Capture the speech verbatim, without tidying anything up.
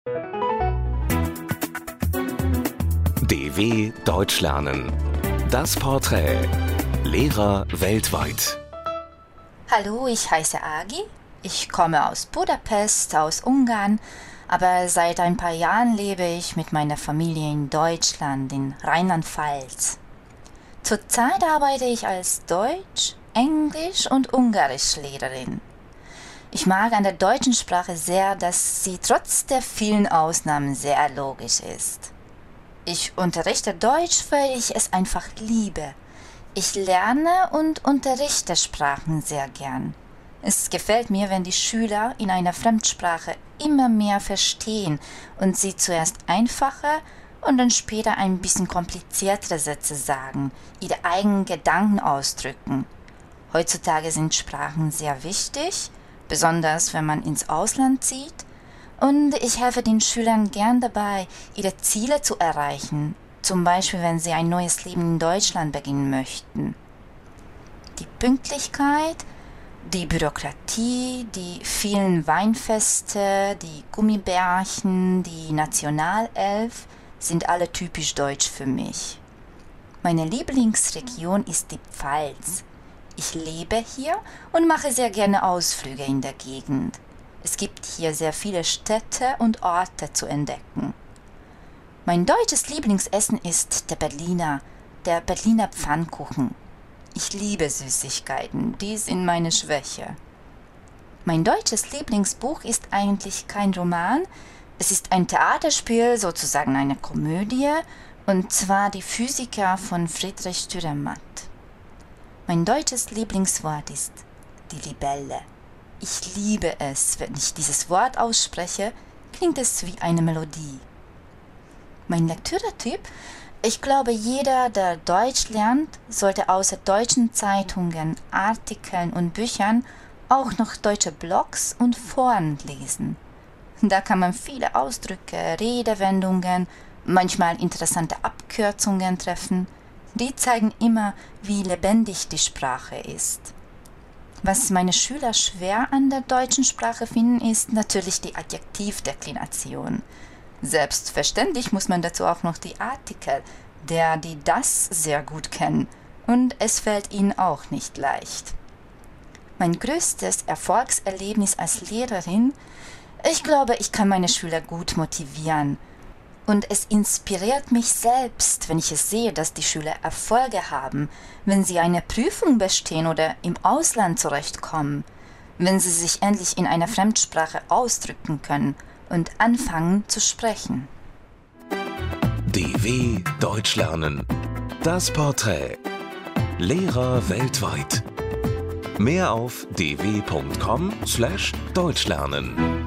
D W Deutsch lernen. Das Porträt. Lehrer weltweit. Hallo, ich heiße Agi. Ich komme aus Budapest, aus Ungarn, aber seit ein paar Jahren lebe ich mit meiner Familie in Deutschland, in Rheinland-Pfalz. Zurzeit arbeite ich als Deutsch-, Englisch- und Ungarischlehrerin. Ich mag an der deutschen Sprache sehr, dass sie trotz der vielen Ausnahmen sehr logisch ist. Ich unterrichte Deutsch, weil ich es einfach liebe. Ich lerne und unterrichte Sprachen sehr gern. Es gefällt mir, wenn die Schüler in einer Fremdsprache immer mehr verstehen und sie zuerst einfache und dann später ein bisschen kompliziertere Sätze sagen, ihre eigenen Gedanken ausdrücken. Heutzutage sind Sprachen sehr wichtig, besonders wenn man ins Ausland zieht, und ich helfe den Schülern gern dabei, ihre Ziele zu erreichen, zum Beispiel wenn sie ein neues Leben in Deutschland beginnen möchten. Die Pünktlichkeit, die Bürokratie, die vielen Weinfeste, die Gummibärchen, die Nationalelf sind alle typisch deutsch für mich. Meine Lieblingsregion ist die Pfalz. Ich lebe hier und mache sehr gerne Ausflüge in der Gegend. Es gibt hier sehr viele Städte und Orte zu entdecken. Mein deutsches Lieblingsessen ist der Berliner, der Berliner Pfannkuchen. Ich liebe Süßigkeiten, die sind meine Schwäche. Mein deutsches Lieblingsbuch ist eigentlich kein Roman, es ist ein Theaterspiel, sozusagen eine Komödie, und zwar Die Physiker von Friedrich Dürrenmatt. Mein deutsches Lieblingswort ist die Libelle. Ich liebe es, wenn ich dieses Wort ausspreche, klingt es wie eine Melodie. Mein Lektüretyp? Ich glaube, jeder, der Deutsch lernt, sollte außer deutschen Zeitungen, Artikeln und Büchern auch noch deutsche Blogs und Foren lesen. Da kann man viele Ausdrücke, Redewendungen, manchmal interessante Abkürzungen treffen. Die zeigen immer, wie lebendig die Sprache ist. Was meine Schüler schwer an der deutschen Sprache finden, ist natürlich die Adjektivdeklination. Selbstverständlich muss man dazu auch noch die Artikel, der, die das sehr gut kennen, und es fällt ihnen auch nicht leicht. Mein größtes Erfolgserlebnis als Lehrerin: Ich glaube, ich kann meine Schüler gut motivieren. Und es inspiriert mich selbst, wenn ich es sehe, dass die Schüler Erfolge haben, wenn sie eine Prüfung bestehen oder im Ausland zurechtkommen, wenn sie sich endlich in einer Fremdsprache ausdrücken können und anfangen zu sprechen. D W Deutsch lernen. Das Porträt. Lehrer weltweit. Mehr auf d w punkt com slash deutschlernen.